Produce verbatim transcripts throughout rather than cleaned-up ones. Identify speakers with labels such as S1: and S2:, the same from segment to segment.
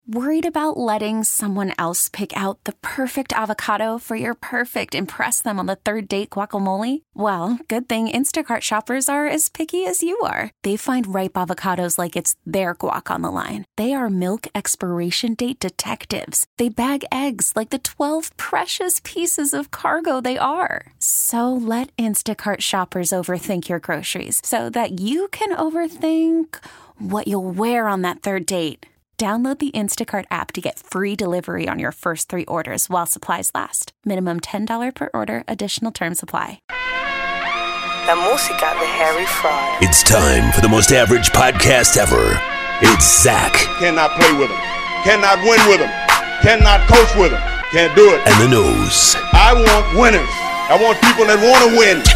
S1: Worried about letting someone else pick out the perfect avocado for your perfect impress them on the third date guacamole? Well, good thing Instacart shoppers are as picky as you are. They find ripe avocados like it's their guac on the line. They are milk expiration date detectives. They bag eggs like the twelve precious pieces of cargo they are. So let Instacart shoppers overthink your groceries so that you can overthink what you'll wear on that third date. Download the Instacart app to get free delivery on your first three orders while supplies last. Minimum ten dollars per order. Additional terms apply.
S2: La música de Harry Fraud.
S3: It's time for the most average podcast ever. It's Zach.
S4: Cannot play with him. Cannot win with him. Cannot coach with him. Can't do it.
S3: And the Nose.
S4: I want winners. I want people that want to win.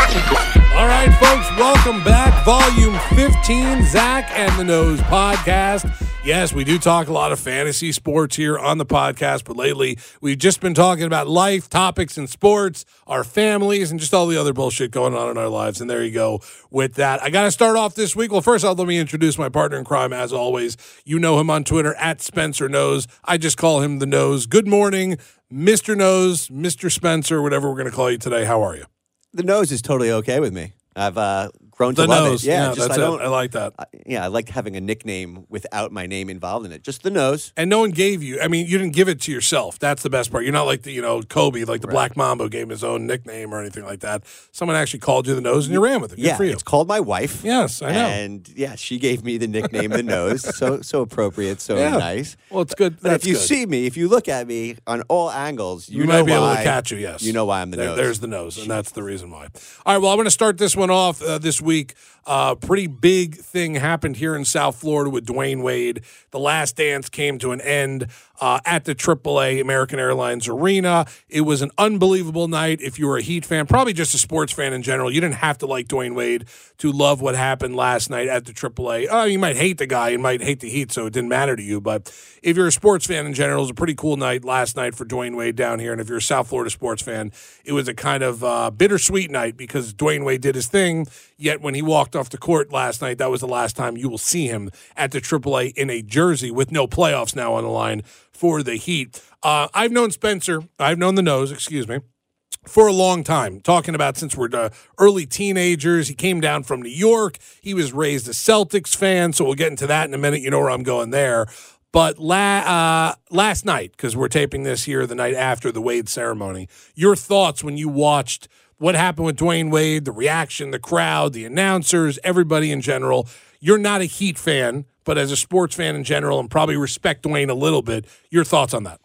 S5: All right, folks, welcome back. Volume fifteen, Zach and the Nose podcast. Yes, we do talk a lot of fantasy sports here on the podcast, but lately we've just been talking about life, topics in sports, our families, and just all the other bullshit going on in our lives. And there you go with that. I got to start off this week. Well, first off, let me introduce my partner in crime, as always. You know him on Twitter, at Spencer Nose. I just call him the Nose. Good morning, Mister Nose, Mister Spencer, whatever we're going to call you today. How are you?
S6: The Nose is totally okay with me. I've uh, grown to
S5: the
S6: love
S5: Nose.
S6: it. Yeah,
S5: yeah
S6: just,
S5: that's
S6: I don't,
S5: it. I like that.
S6: I, yeah, I like having a nickname without my name involved in it. Just the Nose.
S5: And no one gave you, I mean, you didn't give it to yourself. That's the best part. You're not like the, you know, Kobe, like the
S6: Right.
S5: Black Mamba gave him his own nickname or anything like that. Someone actually called you the Nose and you ran with it. Good
S6: yeah,
S5: for you.
S6: it's called my wife.
S5: Yes, I know.
S6: And yeah, she gave me the nickname the Nose. So so appropriate, so
S5: Yeah.
S6: nice.
S5: Well, it's good.
S6: But
S5: That's
S6: if you
S5: good.
S6: see me, if you look at me on all angles, you
S5: we
S6: know
S5: might be
S6: why,
S5: able to catch you, yes.
S6: You know why I'm the
S5: There-
S6: Nose.
S5: There's the Nose, and that's the reason why. All right, well, I'm going to start this one off uh, this week. Uh, pretty big thing happened here in South Florida with Dwayne Wade. The Last Dance came to an end uh, at the triple A American Airlines Arena. It was an unbelievable night. If you were a Heat fan, probably just a sports fan in general, you didn't have to like Dwayne Wade to love what happened last night at the triple A. Oh, you might hate the guy, you might hate the Heat, so it didn't matter to you. But if you're a sports fan in general, it was a pretty cool night last night for Dwayne Wade down here. And if you're a South Florida sports fan, it was a kind of uh, bittersweet night because Dwayne Wade did his thing. Yet when he walked off the court last night, that was the last time you will see him at the triple A in a jersey with no playoffs now on the line for the Heat. Uh, I've known Spencer, I've known the Nose, excuse me, for a long time, talking about since we're uh, early teenagers. He came down from New York. He was raised a Celtics fan, so we'll get into that in a minute. You know where I'm going there. But la- uh, last night, because we're taping this here the night after the Wade ceremony, your thoughts when you watched what happened with Dwayne Wade, the reaction, the crowd, the announcers, everybody in general. You're not a Heat fan, but as a sports fan in general and probably respect Dwayne a little bit, your thoughts on that?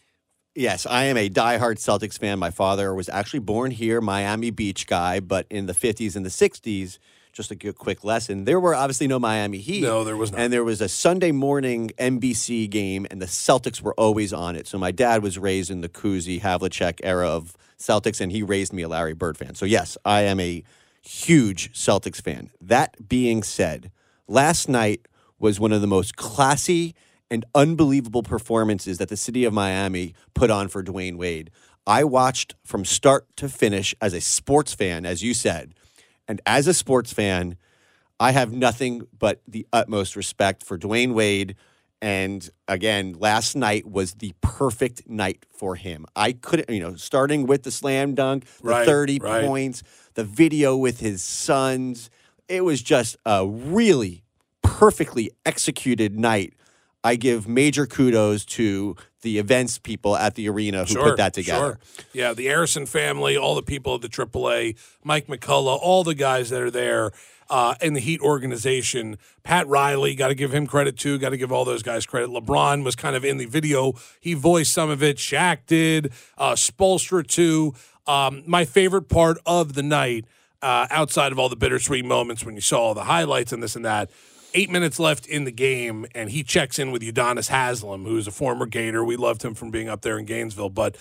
S6: Yes, I am a diehard Celtics fan. My father was actually born here, Miami Beach guy, but in the fifties and the sixties, just a good, quick lesson, there were obviously no Miami Heat.
S5: No, there was not.
S6: And there was a Sunday morning N B C game, and the Celtics were always on it. So my dad was raised in the Cousy, Havlicek era of Celtics, and he raised me a Larry Bird fan. So yes, I am a huge Celtics fan. That being said, last night was one of the most classy and unbelievable performances that the city of Miami put on for Dwayne Wade. I watched from start to finish as a sports fan, as you said. And as a sports fan, I have nothing but the utmost respect for Dwayne Wade. And again, last night was the perfect night for him. I couldn't, you know, starting with the slam dunk, the
S5: Right,
S6: thirty
S5: right.
S6: points, the video with his sons. It was just a really perfectly executed night. I give major kudos to the events people at the arena who
S5: Sure,
S6: put that together.
S5: Sure. Yeah, the Harrison family, all the people at the triple A, Mike McCullough, all the guys that are there uh, in the Heat organization. Pat Riley, got to give him credit too. Got to give all those guys credit. LeBron was kind of in the video. He voiced some of it. Shaq did. Uh, Spoelstra too. Um, my favorite part of the night, uh, outside of all the bittersweet moments when you saw all the highlights and this and that, Eight minutes left in the game, and he checks in with Udonis Haslem, who's a former Gator. We loved him from being up there in Gainesville. But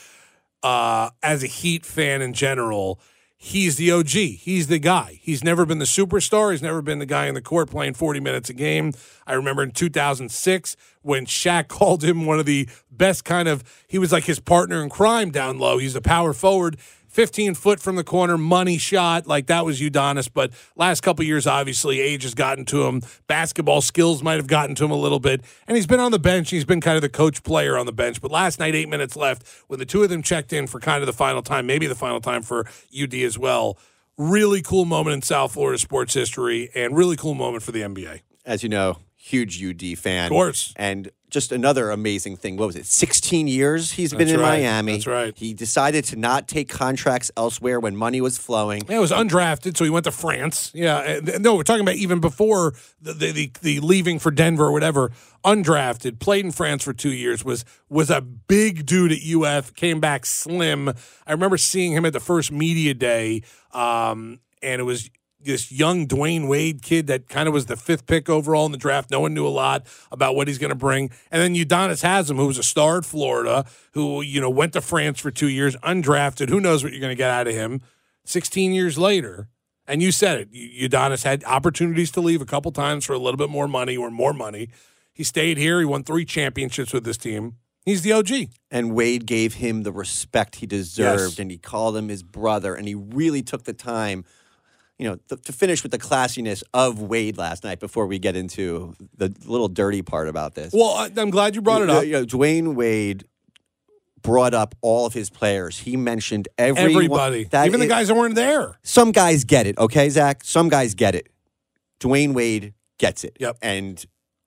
S5: uh, as a Heat fan in general, he's the O G. He's the guy. He's never been the superstar. He's never been the guy in the court playing forty minutes a game. I remember in two thousand six when Shaq called him one of the best kind of – he was like his partner in crime down low. He's a power forward. fifteen foot from the corner, money shot, like that was Udonis. But last couple years, obviously, age has gotten to him. Basketball skills might have gotten to him a little bit. And he's been on the bench. He's been kind of the coach player on the bench. But last night, eight minutes left, when the two of them checked in for kind of the final time, maybe the final time for U D as well. Really cool moment in South Florida sports history and really cool moment for the N B A.
S6: As you know, huge U D fan.
S5: Of course.
S6: And just another amazing thing. What was it? sixteen years he's
S5: That's
S6: been in
S5: right.
S6: Miami.
S5: That's right.
S6: He decided to not take contracts elsewhere when money was flowing.
S5: Yeah, it was undrafted, so he went to France. Yeah, and- no, we're talking about even before the the, the the leaving for Denver or whatever. Undrafted, played in France for two years. Was was a big dude at U F. Came back slim. I remember seeing him at the first media day, um, and it was this young Dwayne Wade kid that kind of was the fifth pick overall in the draft. No one knew a lot about what he's going to bring. And then Udonis Haslem, who was a star at Florida, who, you know, went to France for two years, undrafted. Who knows what you're going to get out of him? sixteen years later, and you said it, Udonis had opportunities to leave a couple times for a little bit more money or more money. He stayed here. He won three championships with this team. He's the O G.
S6: And Wade gave him the respect he deserved,
S5: Yes.
S6: and he called him his brother, and he really took the time, you know, th- to finish with the classiness of Wade last night before we get into the little dirty part about this.
S5: Well, I- I'm glad you brought it up.
S6: You know, Dwayne Wade brought up all of his players. He mentioned everyone,
S5: Everybody.
S6: that
S5: Even the
S6: it-
S5: guys that weren't there.
S6: Some guys get it, okay, Zach? Some guys get it. Dwayne Wade gets it.
S5: Yep.
S6: And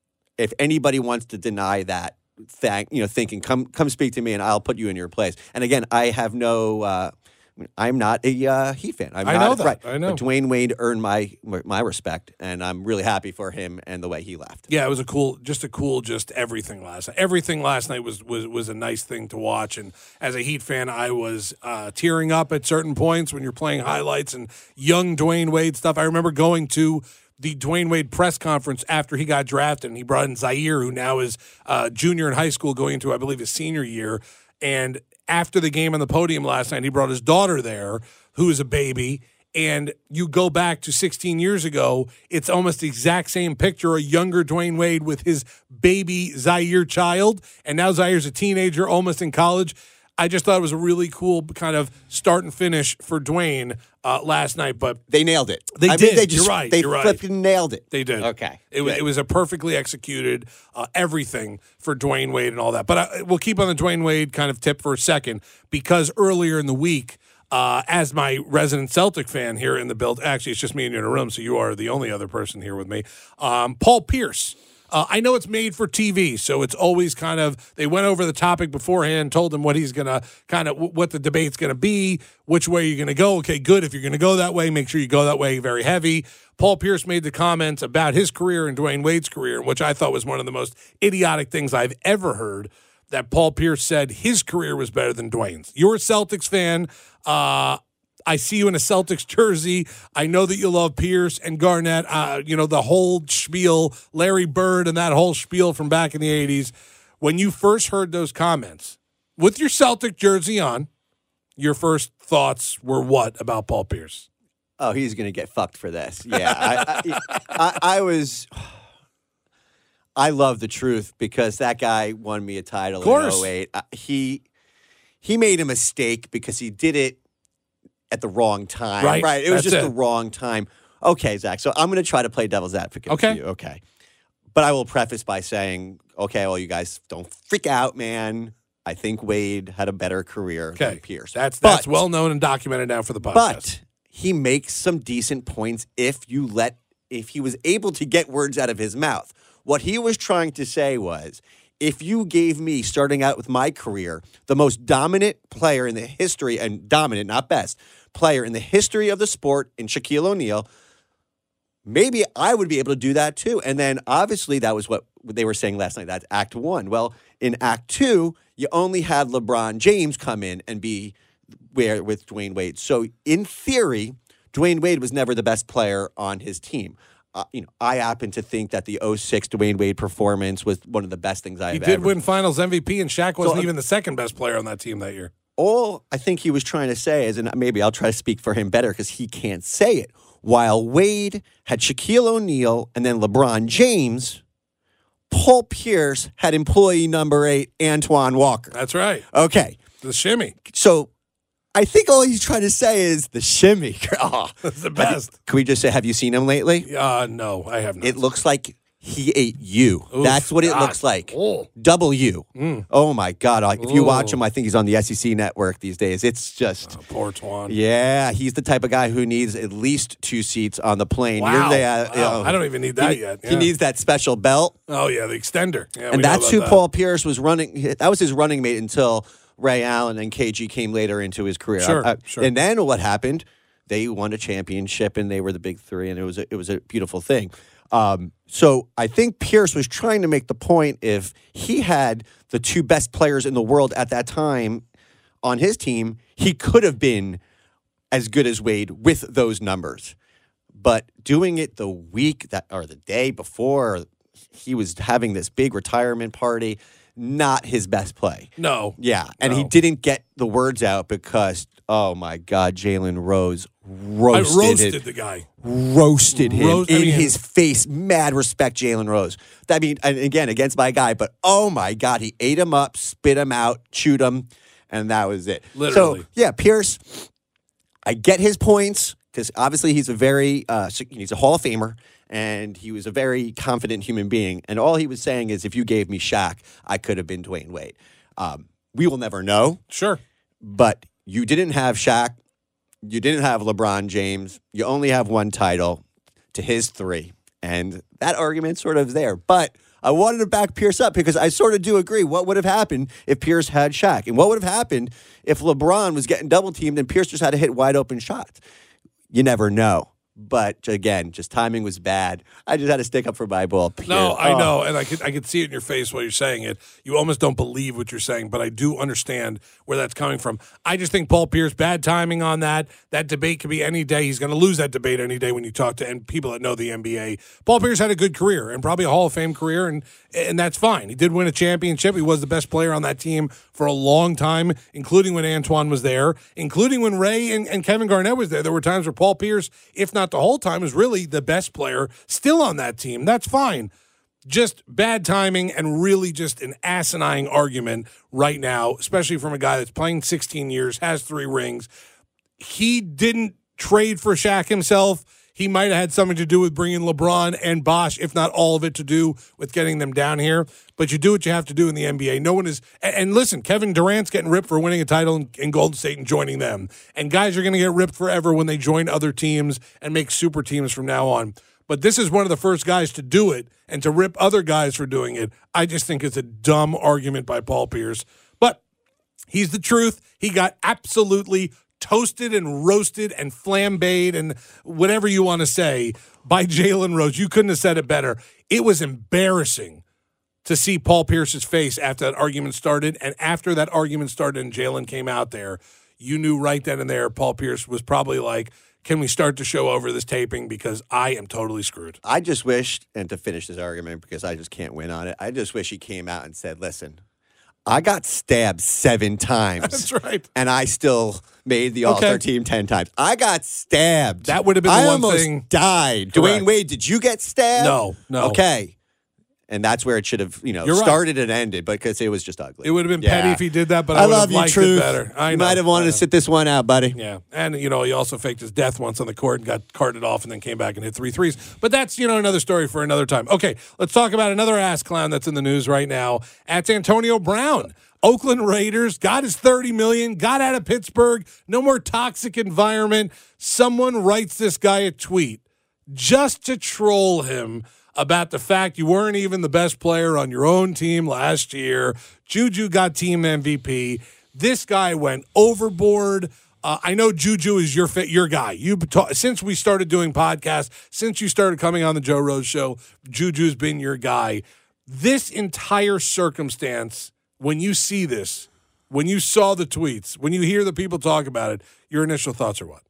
S6: if anybody wants to deny that, thank you know, thinking, come come speak to me and I'll put you in your place. And again, I have no. Uh, I'm not a uh, Heat fan. I'm
S5: I
S6: not,
S5: know that.
S6: Right.
S5: I know.
S6: But Dwayne Wade earned my my respect, and I'm really happy for him and the way he left.
S5: Yeah, it was a cool, just a cool, just everything last night. Everything last night was was was a nice thing to watch. And as a Heat fan, I was uh, tearing up at certain points when you're playing highlights and young Dwayne Wade stuff. I remember going to the Dwayne Wade press conference after he got drafted, and he brought in Zaire, who now is uh, junior in high school, going into, I believe, his senior year. And after the game on the podium last night, he brought his daughter there, who is a baby. And you go back to sixteen years ago, it's almost the exact same picture, a younger Dwayne Wade with his baby Zaire child. And now Zaire's a teenager, almost in college. I just thought it was a really cool kind of start and finish for Dwayne uh, last night. But
S6: They nailed it.
S5: They
S6: I
S5: did.
S6: Mean, they just,
S5: You're right.
S6: They
S5: You're right.
S6: flipping nailed it.
S5: They did.
S6: Okay.
S5: It was
S6: Good.
S5: it was a perfectly executed uh, everything for Dwayne Wade and all that. But I, we'll keep on the Dwayne Wade kind of tip for a second, because earlier in the week, uh, as my resident Celtic fan here in the build, actually it's just me and you in a room, so you are the only other person here with me. Um, Paul Pierce. Uh, I know it's made for T V, so it's always kind of, they went over the topic beforehand, told him what he's going to kind of, what the debate's going to be, which way you're going to go. Okay, good. If you're going to go that way, make sure you go that way very heavy. Paul Pierce made the comments about his career and Dwayne Wade's career, which I thought was one of the most idiotic things I've ever heard, that Paul Pierce said his career was better than Dwayne's. You're a Celtics fan. Uh, I see you in a Celtics jersey. I know that you love Pierce and Garnett, uh, you know, the whole spiel, Larry Bird and that whole spiel from back in the eighties. When you first heard those comments, with your Celtic jersey on, your first thoughts were what about Paul Pierce?
S6: Oh, he's going to get fucked for this. Yeah. I, I, I, I was. I love the truth, because that guy won me a title
S5: Of course.
S6: in oh eight. Uh, he, he made a mistake because he did it at the wrong time.
S5: Right.
S6: Right. It was
S5: That's
S6: just
S5: it.
S6: the wrong time. Okay, Zach. So I'm going to try to play devil's advocate
S5: Okay.
S6: for you. Okay. But I will preface by saying, okay, well, you guys don't freak out, man. I think Wade had a better career
S5: Okay.
S6: than Pierce.
S5: That's,
S6: But-
S5: that's well known and documented now for the podcast.
S6: But he makes some decent points if you let, if he was able to get words out of his mouth. What he was trying to say was, if you gave me, starting out with my career, the most dominant player in the history, and dominant, not best, player in the history of the sport in Shaquille O'Neal, maybe I would be able to do that too. And then obviously that was what they were saying last night. That's act one. Well, in act two, you only had LeBron James come in and be where with Dwayne Wade. So in theory, Dwayne Wade was never the best player on his team. Uh, you know, I happen to think that the oh six Dwayne Wade performance was one of the best things I've
S5: he
S6: ever.
S5: did win Finals M V P, and Shaq wasn't
S6: So, uh,
S5: even the second best player on that team that year.
S6: All I think he was trying to say is, and maybe I'll try to speak for him better because he can't say it. While Wade had Shaquille O'Neal and then LeBron James, Paul Pierce had employee number eight, Antoine Walker.
S5: That's right.
S6: Okay.
S5: The shimmy.
S6: So I think all he's trying to say is the shimmy. Oh,
S5: That's the best.
S6: Can we just say, have you seen him lately?
S5: Uh, no, I have not.
S6: It looks like he ate you.
S5: Oof,
S6: That's what it
S5: God.
S6: looks like.
S5: Oh.
S6: Double U.
S5: Mm.
S6: Oh, my God. I- If you watch
S5: Ooh.
S6: him, I think he's on the S E C network these days. It's just,
S5: Oh, poor Twan.
S6: yeah, he's the type of guy who needs at least two seats on the plane.
S5: Wow.
S6: You're the, uh,
S5: Wow.
S6: you know,
S5: I don't even need that
S6: he,
S5: yet.
S6: He
S5: Yeah.
S6: needs that special belt.
S5: Oh, yeah, the extender. Yeah, we
S6: And
S5: know
S6: that's
S5: about
S6: who
S5: that.
S6: Paul Pierce was running. That was his running mate until Ray Allen and K G came later into his career.
S5: Sure,
S6: Uh,
S5: sure.
S6: And then what happened? They won a championship, and they were the big three, and it was a, it was a beautiful thing. Um, so I think Pierce was trying to make the point if he had the two best players in the world at that time on his team, he could have been as good as Wade with those numbers. But doing it the week that or the day before he was having this big retirement party, not his best play.
S5: No.
S6: Yeah, and
S5: No.
S6: he didn't get the words out because, oh my God, Jalen Rose roasted,
S5: I roasted
S6: it,
S5: the guy.
S6: roasted him
S5: Roast- I
S6: in
S5: mean-
S6: his face. Mad respect, Jalen Rose. I mean, and again, against my guy, but oh my God, he ate him up, spit him out, chewed him, and that was it.
S5: Literally.
S6: So, yeah, Pierce, I get his points because obviously he's a very, uh, he's a Hall of Famer. And he was a very confident human being. And all he was saying is, if you gave me Shaq, I could have been Dwayne Wade. Um, we will never know.
S5: Sure.
S6: But you didn't have Shaq. You didn't have LeBron James. You only have one title to his three. And that argument sort of is there. But I wanted to back Pierce up because I sort of do agree. What would have happened if Pierce had Shaq? And what would have happened if LeBron was getting double teamed and Pierce just had to hit wide open shots? You never know. But again, just timing was bad. I just had to stick up for my ball.
S5: No, I
S6: Oh.
S5: know, and I could I could see it in your face while you're saying it. You almost don't believe what you're saying, but I do understand where that's coming from. I just think Paul Pierce, bad timing on that. That debate could be any day. He's going to lose that debate any day when you talk to and people that know the N B A. Paul Pierce had a good career and probably a Hall of Fame career, and and that's fine. He did win a championship. He was the best player on that team for a long time, including when Antoine was there, including when Ray and, and Kevin Garnett was there. There were times where Paul Pierce, if not the whole time, was really the best player still on that team. That's fine. Just bad timing and really just an asinine argument right now, especially from a guy that's playing sixteen years, has three rings. He didn't trade for Shaq himself. He might have had something to do with bringing LeBron and Bosh, if not all of it, to do with getting them down here. But you do what you have to do in the N B A. No one is – and listen, Kevin Durant's getting ripped for winning a title in, in Golden State and joining them. And guys are going to get ripped forever when they join other teams and make super teams from now on. But this is one of the first guys to do it, and to rip other guys for doing it, I just think it's a dumb argument by Paul Pierce. But he's the truth. He got absolutely toasted and roasted and flambéed and whatever you want to say by Jalen Rose. You couldn't have said it better. It was embarrassing to see Paul Pierce's face after that argument started. And after that argument started and Jalen came out there, you knew right then and there Paul Pierce was probably like, can we start the show over this taping because I am totally screwed.
S6: I just wish, and to finish this argument because I just can't win on it, I just wish he came out and said, listen, I got stabbed seven times.
S5: That's right.
S6: And I still made the All-Star
S5: Okay.
S6: team ten times. I got stabbed.
S5: That would have been the
S6: I
S5: one
S6: almost
S5: thing-
S6: died.
S5: Correct.
S6: Dwayne Wade, did you get stabbed?
S5: No, no.
S6: Okay. And that's where it should have, you know,
S5: You're right.
S6: started and ended because it was just ugly.
S5: It would have been
S6: Yeah.
S5: petty if he did that, but I,
S6: I
S5: would
S6: love
S5: have
S6: you,
S5: liked
S6: Truth.
S5: it better. I
S6: you
S5: know,
S6: might have
S5: I
S6: wanted
S5: know.
S6: to sit this one out, buddy.
S5: Yeah, and, you know, he also faked his death once on the court and got carted off and then came back and hit three threes. But that's, you know, another story for another time. Okay, let's talk about another ass clown that's in the news right now. That's Antonio Brown. Oakland Raiders got his thirty million dollars, got out of Pittsburgh, no more toxic environment. Someone writes this guy a tweet just to troll him about the fact you weren't even the best player on your own team last year. Juju got team M V P. This guy went overboard. Uh, I know Juju is your fit, your guy. You ta- since we started doing podcasts, since you started coming on the Joe Rose Show, Juju's been your guy. This entire circumstance, when you see this, when you saw the tweets, when you hear the people talk about it, your initial thoughts are what?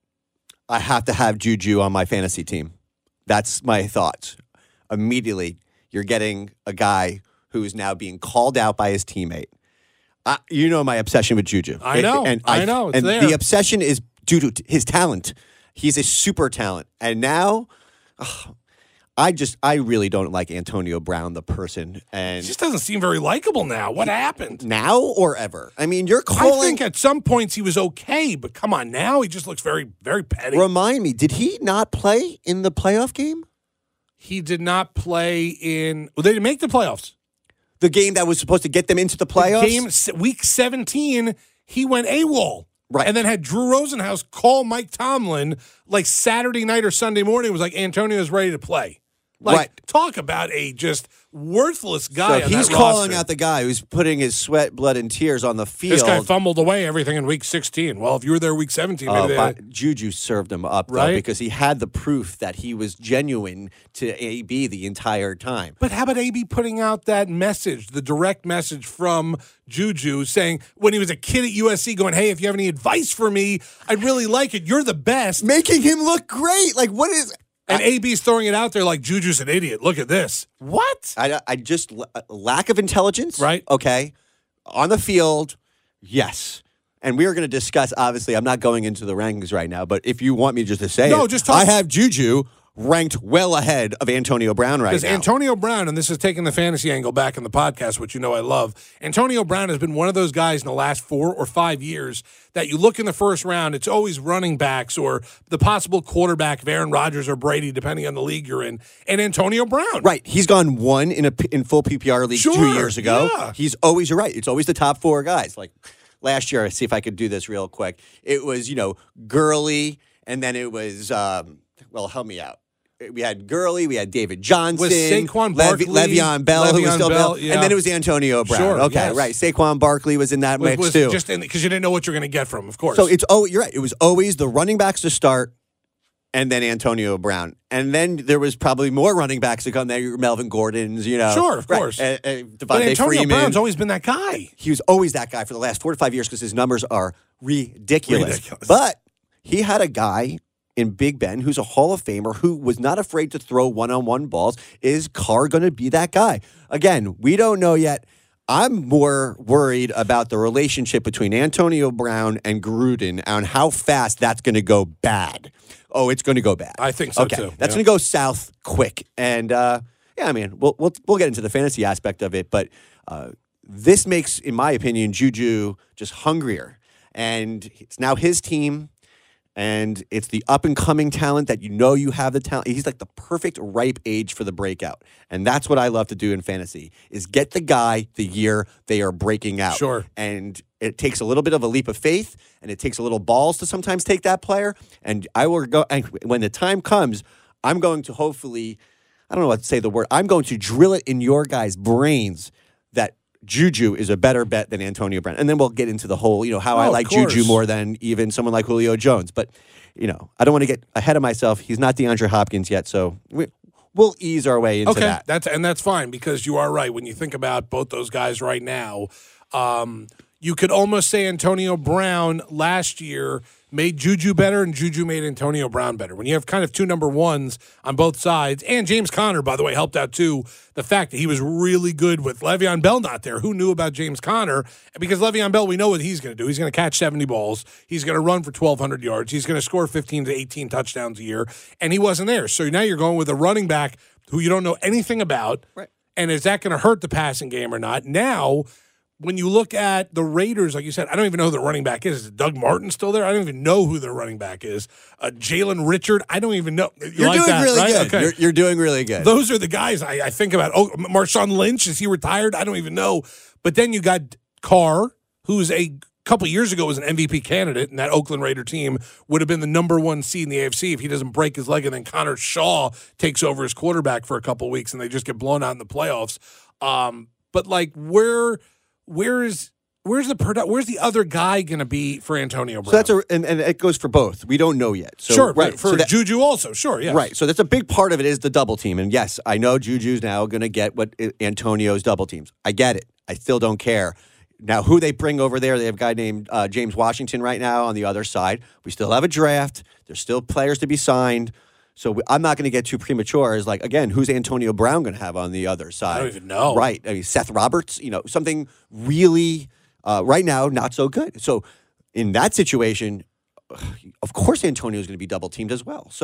S6: I have to have Juju on my fantasy team. That's my thoughts. Immediately, you're getting a guy who is now being called out by his teammate. I, you know my obsession with Juju.
S5: I know.
S6: And
S5: I know. It's
S6: and
S5: there.
S6: the obsession is due to his talent. He's a super talent. And now, ugh, I just, I really don't like Antonio Brown, the person. And
S5: He just doesn't seem very likable now. What happened?
S6: now or ever? I mean, you're calling.
S5: I think at some points he was okay, but come on, now he just looks very, very petty.
S6: Remind me, did he not play in the playoff game?
S5: He did not play in. Well, they didn't make the playoffs.
S6: The game that was supposed to get them into the playoffs?
S5: The game se- week seventeen, he went AWOL.
S6: Right.
S5: And then had Drew Rosenhaus call Mike Tomlin like Saturday night or Sunday morning. It was like, Antonio's ready to play. Like,
S6: Right.
S5: talk about a just worthless guy.
S6: So
S5: on
S6: he's
S5: that
S6: calling
S5: roster.
S6: out the guy who's putting his sweat, blood, and tears on the field.
S5: This guy fumbled away everything in week sixteen. Well, if you were there week seventeen, maybe
S6: Uh,
S5: they
S6: but Juju served him up, though,
S5: Right?
S6: because he had the proof that he was genuine to A B the entire time.
S5: But how about A B putting out that message, the direct message from Juju saying when he was a kid at U S C going, hey, if you have any advice for me, I'd really like it. You're the best.
S6: Making him look great. Like, what is...
S5: And A B's throwing it out there like Juju's an idiot. Look at this. What?
S6: I, I just... Lack of intelligence.
S5: Right.
S6: Okay. On the field, yes. And we are going to discuss, obviously, I'm not going into the rankings right now, but if you want me just to say
S5: No,
S6: it,
S5: just talk-
S6: I have Juju ranked well ahead of Antonio Brown right
S5: Because
S6: now.
S5: Antonio Brown, and this is taking the fantasy angle back in the podcast, which you know I love, Antonio Brown has been one of those guys in the last four or five years that you look in the first round, it's always running backs or the possible quarterback of Aaron Rodgers or Brady, depending on the league you're in, and Antonio Brown.
S6: Right. He's gone one in a p- in full P P R league
S5: Sure,
S6: two years ago.
S5: yeah.
S6: He's always, you're right. It's always the top four guys. Like last year, I see if I could do this real quick. It was, you know, Gurley, and then it was, um, well, help me out. We had Gurley, we had David Johnson,
S5: Was Saquon
S6: Lev-
S5: Barkley,
S6: Le'Veon Bell, who was
S5: Le'Veon
S6: still
S5: Bell,
S6: Bell,
S5: yeah.
S6: and then it was Antonio Brown.
S5: Sure,
S6: okay,
S5: yes.
S6: right. Saquon Barkley was in that
S5: Was,
S6: mix
S5: was
S6: too.
S5: just because you didn't know what you're going to get from him, of course.
S6: So it's oh, you're right. It was always the running backs to start, and then Antonio Brown, and then there was probably more running backs to come. There, Melvin Gordon's, you know,
S5: Sure, of
S6: right.
S5: course.
S6: Uh, uh,
S5: but
S6: Devontae
S5: Antonio
S6: Freeman.
S5: Brown's always been that guy.
S6: He was always that guy for the last four to five years because his numbers are ridiculous.
S5: Ridiculous.
S6: But he had a guy in Big Ben who's a Hall of Famer who was not afraid to throw one-on-one balls. Is Carr going to be that guy? Again, we don't know yet. I'm more worried about the relationship between Antonio Brown and Gruden and how fast that's going to go bad. Oh, it's going to go bad.
S5: I think so,
S6: okay.
S5: too.
S6: That's
S5: Yeah.
S6: going to go south quick. And, uh, yeah, I mean, we'll, we'll, we'll get into the fantasy aspect of it, but uh, this makes, in my opinion, Juju just hungrier. And it's now his team. And it's the up-and-coming talent that you know you have the talent. He's like the perfect ripe age for the breakout. And that's what I love to do in fantasy, is get the guy the year they are breaking out.
S5: Sure.
S6: And it takes a little bit of a leap of faith, and it takes a little balls to sometimes take that player. And I will go, and when the time comes, I'm going to hopefully, I don't know what to say the word, I'm going to drill it in your guys' brains that Juju is a better bet than Antonio Brown. And then we'll get into the whole, you know, how
S5: Oh,
S6: I
S5: of
S6: like
S5: course.
S6: Juju more than even someone like Julio Jones. But, you know, I don't want to get ahead of myself. He's not DeAndre Hopkins yet, so we, we'll ease our way into
S5: okay,
S6: that.
S5: that's and that's fine because you are right. When you think about both those guys right now, um, you could almost say Antonio Brown last year made Juju better and Juju made Antonio Brown better. When you have kind of two number ones on both sides, and James Conner, by the way, helped out too. The fact that he was really good with Le'Veon Bell not there. Who knew about James Conner? Because Le'Veon Bell, we know what he's going to do. He's going to catch seventy balls. He's going to run for twelve hundred yards. He's going to score fifteen to eighteen touchdowns a year. And he wasn't there. So now you're going with a running back who you don't know anything about.
S6: Right.
S5: And is that going to hurt the passing game or not? Now, when you look at the Raiders, like you said, I don't even know who the running back is. Is Doug Martin still there? I don't even know who their running back is. Uh, Jalen Richard, I don't even know. You
S6: You're
S5: like
S6: doing
S5: that,
S6: really
S5: right?
S6: good.
S5: Okay.
S6: You're, you're doing really good.
S5: Those are the guys I, I think about. Oh, Marshawn Lynch, is he retired? I don't even know. But then you got Carr, who's a couple years ago was an M V P candidate, and that Oakland Raider team would have been the number one seed in the A F C if he doesn't break his leg, and then Connor Shaw takes over as quarterback for a couple weeks, and they just get blown out in the playoffs. Um, but like, where, where is where's the produ- where's the other guy going to be for Antonio Brown?
S6: So that's a, and, and it goes for both. We don't know yet. So,
S5: sure,
S6: right.
S5: but for
S6: so that,
S5: Juju also, sure, yes.
S6: Right. So that's a big part of it is the double team. And yes, I know Juju's now going to get what Antonio's double teams. I get it. I still don't care. Now, who they bring over there, they have a guy named uh, James Washington right now on the other side. We still have a draft. There's still players to be signed. So we, I'm not going to get too premature. Is like, again, who's Antonio Brown going to have on the other side?
S5: I don't even know.
S6: Right. I mean, Seth Roberts, you know, something really, uh, right now, not so good. So in that situation, of course Antonio is going to be double teamed as well. So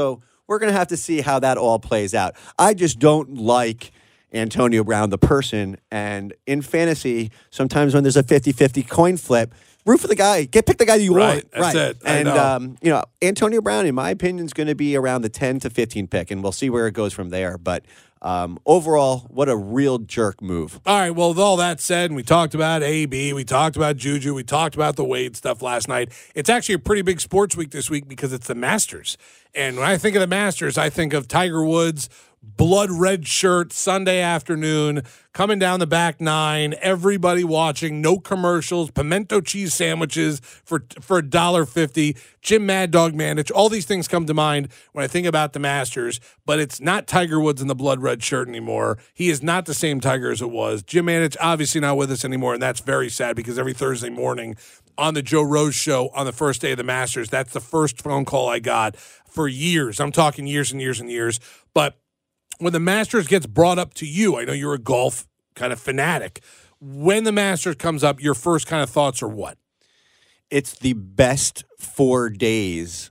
S6: we're going to have to see how that all plays out. I just don't like Antonio Brown, the person. And in fantasy, sometimes when there's a fifty-fifty coin flip, root for the guy. Get pick the guy that you
S5: Right,
S6: want.
S5: that's
S6: right.
S5: it. I
S6: And
S5: know.
S6: um, you know, Antonio Brown, in my opinion, is going to be around the ten to fifteen pick, and we'll see where it goes from there. But um, overall, what a real jerk move.
S5: All right, well, with all that said, and we talked about A B, we talked about Juju, we talked about the Wade stuff last night. It's actually a pretty big sports week this week because it's the Masters. And when I think of the Masters, I think of Tiger Woods, blood red shirt, Sunday afternoon, coming down the back nine, everybody watching, no commercials, pimento cheese sandwiches for for one dollar fifty, Jim Mad Dog Mandich. All these things come to mind when I think about the Masters, but it's not Tiger Woods in the blood red shirt anymore. He is not the same Tiger as it was. Jim Mandich obviously not with us anymore, and that's very sad because every Thursday morning on the Joe Rose Show on the first day of the Masters, that's the first phone call I got for years. I'm talking years and years and years, but when the Masters gets brought up to you, I know you're a golf kind of fanatic. When the Masters comes up, your first kind of thoughts are what?
S6: It's the best four days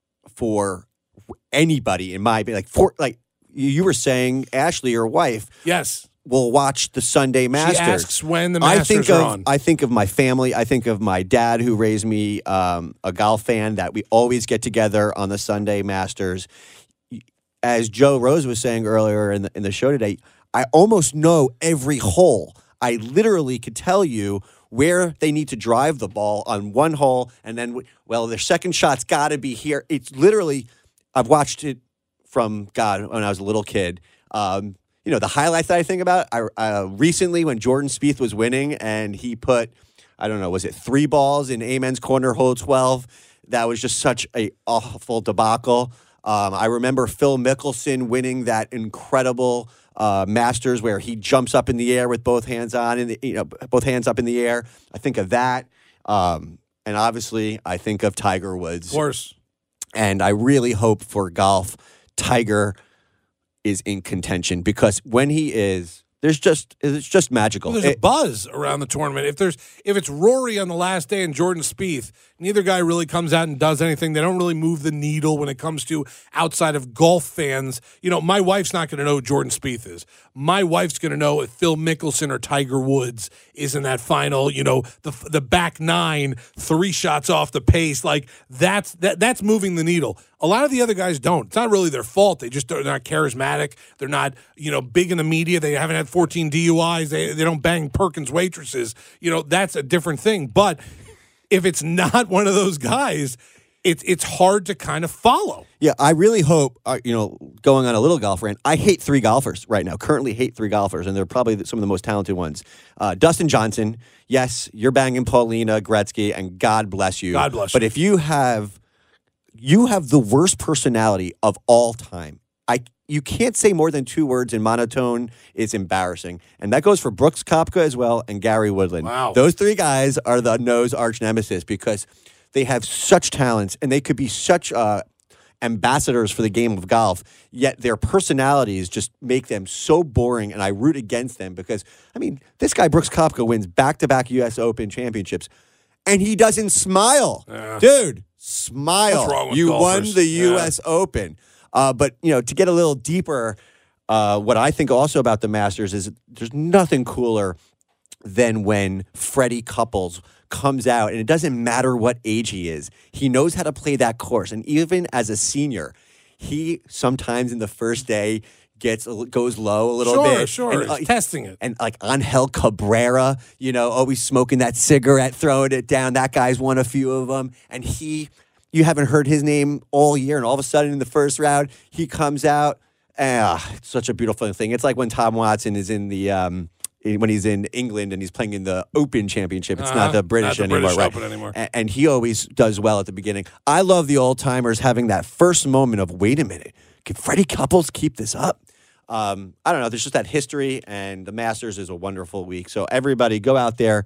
S6: for anybody in my opinion. Like four, like you were saying, Ashley, your wife,
S5: Yes.
S6: will watch the Sunday Masters.
S5: She asks when the
S6: I
S5: Masters
S6: think
S5: are
S6: of
S5: on.
S6: I think of my family. I think of my dad who raised me um, a golf fan. That we always get together on the Sunday Masters. As Joe Rose was saying earlier in the, in the show today, I almost know every hole. I literally could tell you where they need to drive the ball on one hole, and then, well, their second shot's got to be here. It's literally, I've watched it from, God, when I was a little kid. Um, you know, the highlights that I think about, I, uh, recently when Jordan Spieth was winning, and he put, I don't know, was it three balls in Amen's corner, hole twelve? That was just such a awful debacle. Um, I remember Phil Mickelson winning that incredible uh, Masters where he jumps up in the air with both hands on, in the, you know, both hands up in the air. I think of that, um, and obviously I think of Tiger Woods.
S5: Of course.
S6: And I really hope for golf, Tiger is in contention because when he is, there's just it's just magical.
S5: Well, there's
S6: It-
S5: a buzz around the tournament. If there's if it's Rory on the last day and Jordan Spieth, neither guy really comes out and does anything. They don't really move the needle when it comes to outside of golf fans. You know, my wife's not going to know who Jordan Spieth is. My wife's going to know if Phil Mickelson or Tiger Woods is in that final. You know, the the back nine, three shots off the pace. Like that's that that's moving the needle. A lot of the other guys don't. It's not really their fault. They just they're not charismatic. They're not, you know, big in the media. They haven't had fourteen D U Is. They they don't bang Perkins waitresses. You know, that's a different thing. But if it's not one of those guys, it's it's hard to kind of follow.
S6: Yeah, I really hope, uh, you know, going on a little golf rant, I hate three golfers right now, currently hate three golfers, and they're probably some of the most talented ones. Uh, Dustin Johnson, yes, you're banging Paulina, Gretzky, and God bless you.
S5: God bless
S6: But
S5: you.
S6: if you have, you have the worst personality of all time. I You can't say more than two words in monotone. It's embarrassing. And that goes for Brooks Koepka as well and Gary Woodland.
S5: Wow.
S6: Those three guys are the No's arch nemesis because they have such talents and they could be such uh, ambassadors for the game of golf, yet their personalities just make them so boring, and I root against them because, I mean, this guy, Brooks Koepka, wins back-to-back U S Open championships, and he doesn't smile.
S5: Yeah.
S6: Dude, smile.
S5: What's wrong with
S6: you
S5: golfers?
S6: won the U
S5: Yeah.
S6: S Open. Uh, but, you know, to get a little deeper, uh, what I think also about the Masters is there's nothing cooler than when Freddie Couples comes out, and it doesn't matter what age he is. He knows how to play that course. And even as a senior, he sometimes in the first day gets a- goes low a little
S5: Sure,
S6: bit.
S5: sure.
S6: And, uh,
S5: He's testing it.
S6: And like Angel Cabrera, you know, always smoking that cigarette, throwing it down. That guy's won a few of them. And he, you haven't heard his name all year. And all of a sudden in the first round, he comes out. Ah, it's such a beautiful thing. It's like when Tom Watson is in the, um, when he's in England and he's playing in the Open Championship. It's
S5: Uh-huh.
S6: not the British
S5: Not the
S6: anymore,
S5: British
S6: right?
S5: Open anymore.
S6: A- And he always does well at the beginning. I love the old timers having that first moment of, wait a minute, can Freddie Couples keep this up? Um, I don't know. There's just that history, and the Masters is a wonderful week. So everybody go out there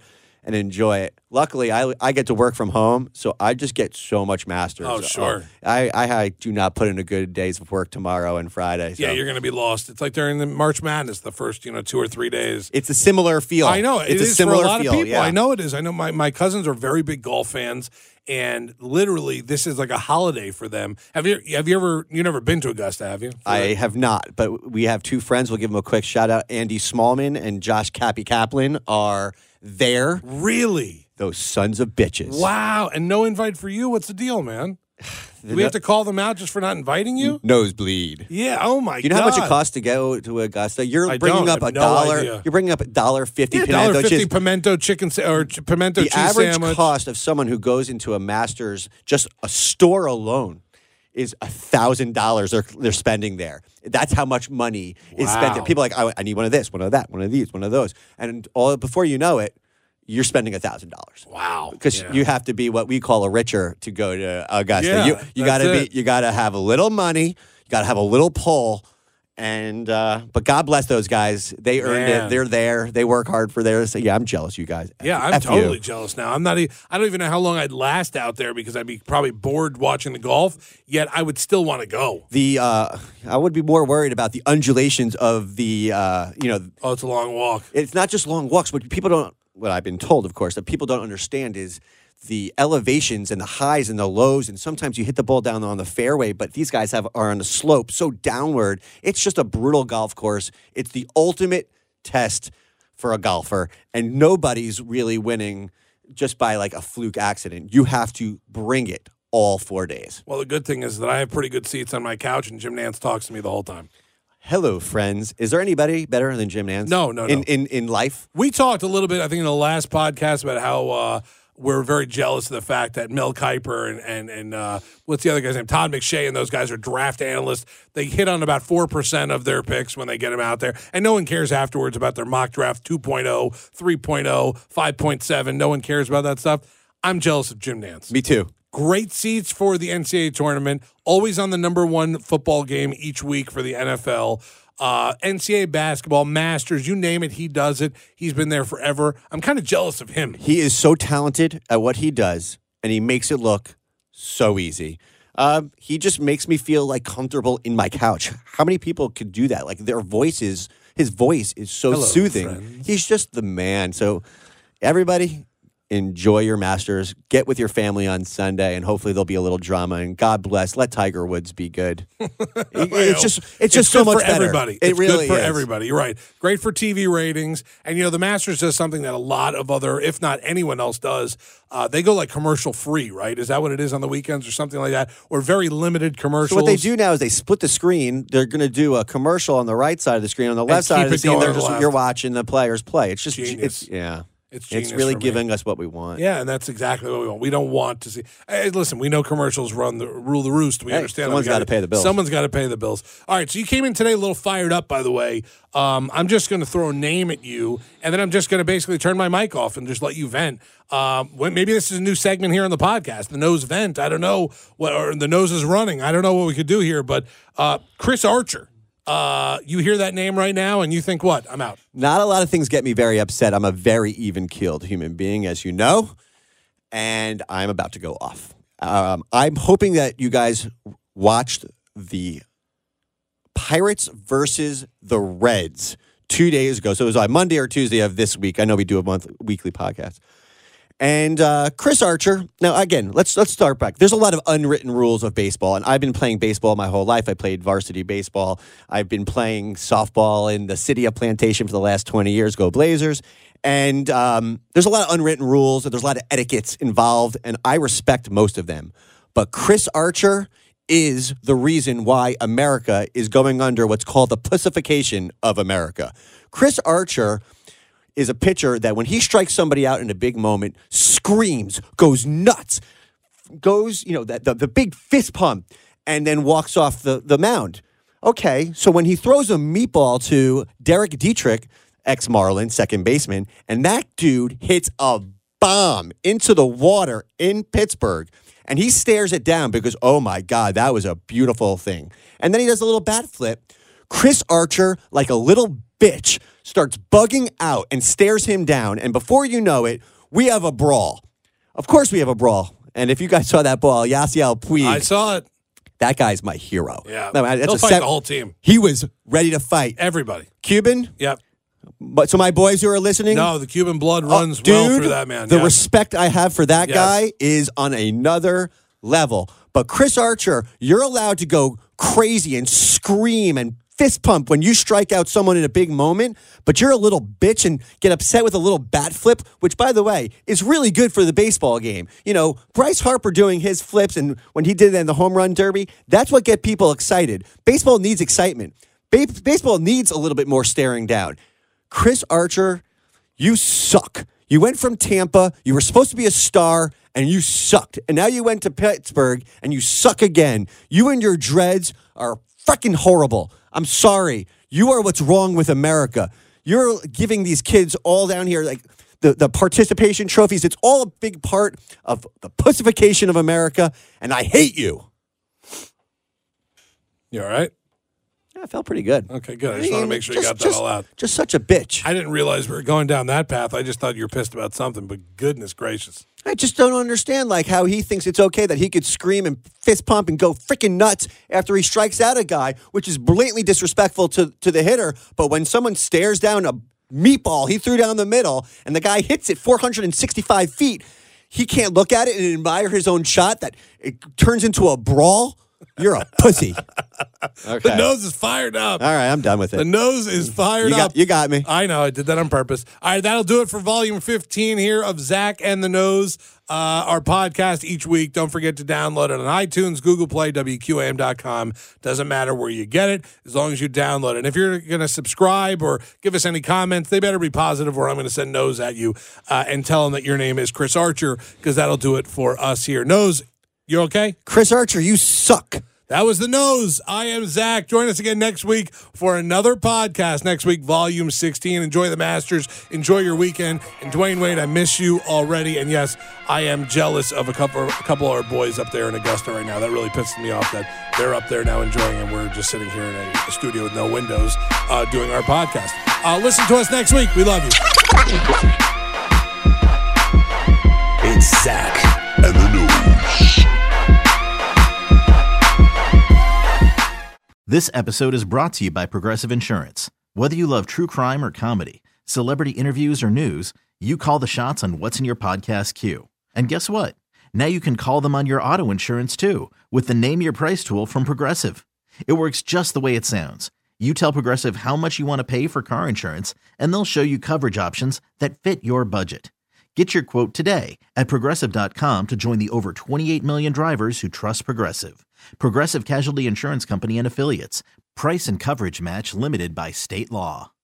S6: and enjoy it. Luckily, I, I get to work from home, so I just get so much Masters.
S5: Oh, sure.
S6: I, I, I do not put in a good days of work tomorrow and Friday. So.
S5: Yeah, you're going to be lost. It's like during the March Madness, the first, you know, two or three days.
S6: It's a similar feel.
S5: I know. It
S6: it's
S5: is
S6: a similar
S5: for a lot
S6: feel,
S5: of people.
S6: yeah.
S5: I know it is. I know my, my cousins are very big golf fans, and literally this is like a holiday for them. Have you have you ever, you never been to Augusta, have you?
S6: I have not, but we have two friends. We'll give them a quick shout out. Andy Smallman and Josh Cappy Kaplan are there.
S5: Really?
S6: Those sons of bitches.
S5: Wow. And no invite for you? What's the deal, man? Do we have to call them out just for not inviting you?
S6: Nosebleed.
S5: Yeah. Oh my god.
S6: You know
S5: God.
S6: how much it costs to go to Augusta? You're
S5: I
S6: bringing
S5: don't.
S6: up
S5: I
S6: a
S5: have no
S6: dollar.
S5: idea.
S6: You're bringing up a dollar fifty.
S5: Yeah,
S6: pimento
S5: dollar fifty
S6: cheese.
S5: pimento chicken sa- or ch- pimento
S6: The
S5: cheese
S6: average
S5: sandwich.
S6: cost of someone who goes into a Masters, just a store alone, is a thousand dollars. They're they're spending there. That's how much money is spent there.
S5: Wow.
S6: People are like, I, I need one of this, one of that, one of these, one of those, and all before you know it, you're spending a thousand dollars.
S5: Wow.
S6: Because
S5: Yeah.
S6: you have to be what we call a richer to go to Augusta.
S5: Yeah,
S6: you you
S5: that's
S6: gotta
S5: it.
S6: be you gotta have a little money, you gotta have a little pull, and uh, but God bless those guys. They earned
S5: Man.
S6: it. They're there. They work hard for theirs. So yeah, I'm jealous, you guys.
S5: Yeah, I'm
S6: F you.
S5: totally jealous now. I'm not. e- I don't even know how long I'd last out there because I'd be probably bored watching the golf. Yet I would still want to go.
S6: The uh, I would be more worried about the undulations of the uh, you know.
S5: Oh, it's a long walk.
S6: It's not just long walks. What people don't, what I've been told, of course, that people don't understand is the elevations and the highs and the lows. And sometimes you hit the ball down on the fairway, but these guys have are on the slope so downward. It's just a brutal golf course. It's the ultimate test for a golfer, and nobody's really winning just by like a fluke accident. You have to bring it all four days.
S5: Well, the good thing is that I have pretty good seats on my couch, and Jim Nance talks to me the whole time.
S6: Hello, friends. Is there anybody better than Jim Nance?
S5: No, no, no.
S6: In in, in life?
S5: We talked a little bit, I think, in the last podcast about how uh, we're very jealous of the fact that Mel Kiper and, and, and uh, what's the other guy's name? Todd McShay and those guys are draft analysts. They hit on about four percent of their picks when they get them out there. And no one cares afterwards about their mock draft two point oh, three point oh, five point seven. No one cares about that stuff. I'm jealous of Jim Nance.
S6: Me too.
S5: Great seats for the N C double A tournament. Always on the number one football game each week for the N F L. Uh, N C double A basketball, Masters, you name it, he does it. He's been there forever. I'm kind of jealous of him.
S6: He is so talented at what he does, and he makes it look so easy. Um, he just makes me feel like comfortable in my couch. How many people could do that? Like their voices, his voice is so
S5: Hello,
S6: soothing.
S5: friends.
S6: He's just the man. So everybody, enjoy your Masters. Get with your family on Sunday, and hopefully there'll be a little drama. And God bless. Let Tiger Woods be good. It- it's just, it's just so
S5: good
S6: much
S5: for
S6: better.
S5: everybody.
S6: It
S5: it's
S6: really
S5: good for
S6: is.
S5: everybody. You're right. Great for T V ratings, and you know the Masters does something that a lot of other, if not anyone else, does. Uh, they go like commercial free, right? Is that what it is on the weekends or something like that, or very limited commercials?
S6: So what they do now is they split the screen. They're going to do a commercial on the right side of the screen. On the left side
S5: keep
S6: of the
S5: it
S6: screen,
S5: going
S6: they're
S5: on the
S6: just
S5: left.
S6: you're watching the players play. It's just
S5: Genius.
S6: it's yeah.
S5: It's
S6: It's
S5: genius
S6: really
S5: for me.
S6: giving us what we want.
S5: Yeah, and that's exactly what we want. We don't want to see. Hey, listen, we know commercials run the rule the roost. We
S6: Hey,
S5: understand. that.
S6: someone's
S5: We gotta-
S6: gotta pay the bills.
S5: Someone's got to pay the bills. All right, so you came in today a little fired up, by the way. Um, I'm just going to throw a name at you, and then I'm just going to basically turn my mic off and just let you vent. Um, when, maybe this is a new segment here on the podcast, the nose vent. I don't know what, or the nose is running. I don't know what we could do here, but uh, Chris Archer. Uh, you hear that name right now, and you think, what? I'm out.
S6: Not a lot of things get me very upset. I'm a very even-keeled human being, as you know, and I'm about to go off. Um, I'm hoping that you guys watched the Pirates versus the Reds two days ago. So it was like Monday or Tuesday of this week. I know we do a month weekly podcast. And uh, Chris Archer. Now, again, let's let's start back. There's a lot of unwritten rules of baseball, and I've been playing baseball my whole life. I played varsity baseball. I've been playing softball in the city of Plantation for the last twenty years. Go Blazers! And um, there's a lot of unwritten rules, and there's a lot of etiquettes involved, and I respect most of them. But Chris Archer is the reason why America is going under what's called the pussification of America. Chris Archer is a pitcher that when he strikes somebody out in a big moment, screams, goes nuts, goes, you know, that the, the big fist pump, and then walks off the, the mound. Okay, so when he throws a meatball to Derek Dietrich, ex-Marlin, second baseman, and that dude hits a bomb into the water in Pittsburgh, and he stares it down because, oh my God, that was a beautiful thing. And then he does a little bat flip. Chris Archer, like a little bitch, starts bugging out and stares him down. And before you know it, we have a brawl. Of course we have a brawl. And if you guys saw that ball, Yasiel Puig.
S5: I saw it.
S6: That guy's my hero.
S5: Yeah.
S6: No, man, that's
S5: He'll
S6: a
S5: fight
S6: set-
S5: the whole team.
S6: He was ready to fight.
S5: Everybody.
S6: Cuban?
S5: Yep.
S6: But so my boys who are listening.
S5: No, the Cuban blood runs
S6: oh, dude,
S5: well through that man.
S6: The
S5: yes.
S6: respect I have for that
S5: Yes.
S6: guy is on another level. But Chris Archer, you're allowed to go crazy and scream and fist pump when you strike out someone in a big moment, but you're a little bitch and get upset with a little bat flip, which, by the way, is really good for the baseball game. You know, Bryce Harper doing his flips and when he did it in the home run derby, that's what get people excited. Baseball needs excitement. Ba- baseball needs a little bit more staring down. Chris Archer, you suck. You went from Tampa, you were supposed to be a star, and you sucked. And now you went to Pittsburgh, and you suck again. You and your dreads are fucking horrible. I'm sorry. You are what's wrong with America. You're giving these kids all down here, like the, the participation trophies. It's all a big part of the pussification of America, and I hate you.
S5: You all right?
S6: Yeah, I felt pretty good.
S5: Okay, good. I just want to make sure
S6: just,
S5: you got that
S6: just,
S5: all out.
S6: Just such a bitch.
S5: I didn't realize we were going down that path. I just thought you were pissed about something, but goodness gracious.
S6: I just don't understand, like, how he thinks it's okay that he could scream and fist pump and go freaking nuts after he strikes out a guy, which is blatantly disrespectful to, to the hitter. But when someone stares down a meatball he threw down the middle and the guy hits it four hundred sixty-five feet, he can't look at it and admire his own shot that it turns into a brawl? You're a pussy. Okay.
S5: The nose is fired up.
S6: All right, I'm done with it.
S5: The nose is fired
S6: you got,
S5: up.
S6: You got me.
S5: I know. I did that on purpose. All right, that'll do it for volume fifteen here of Zach and the Nose, uh, our podcast each week. Don't forget to download it on iTunes, Google Play, W Q A M dot com. Doesn't matter where you get it, as long as you download it. And if you're going to subscribe or give us any comments, they better be positive or I'm going to send Nose at you uh, and tell them that your name is Chris Archer, because that'll do it for us here. Nose, you okay?
S6: Chris Archer, you suck.
S5: That was the Nose. I am Zach. Join us again next week for another podcast. Next week, volume sixteen. Enjoy the Masters. Enjoy your weekend. And Dwayne Wade, I miss you already. And yes, I am jealous of a couple, a couple of our boys up there in Augusta right now. That really pisses me off that they're up there now enjoying, and we're just sitting here in a, a studio with no windows uh, doing our podcast. Uh, listen to us next week. We love you.
S3: It's Zach and the Nose.
S7: This episode is brought to you by Progressive Insurance. Whether you love true crime or comedy, celebrity interviews or news, you call the shots on what's in your podcast queue. And guess what? Now you can call them on your auto insurance too with the Name Your Price tool from Progressive. It works just the way it sounds. You tell Progressive how much you want to pay for car insurance, and they'll show you coverage options that fit your budget. Get your quote today at Progressive dot com to join the over twenty-eight million drivers who trust Progressive. Progressive Casualty Insurance Company and Affiliates. Price and coverage match limited by state law.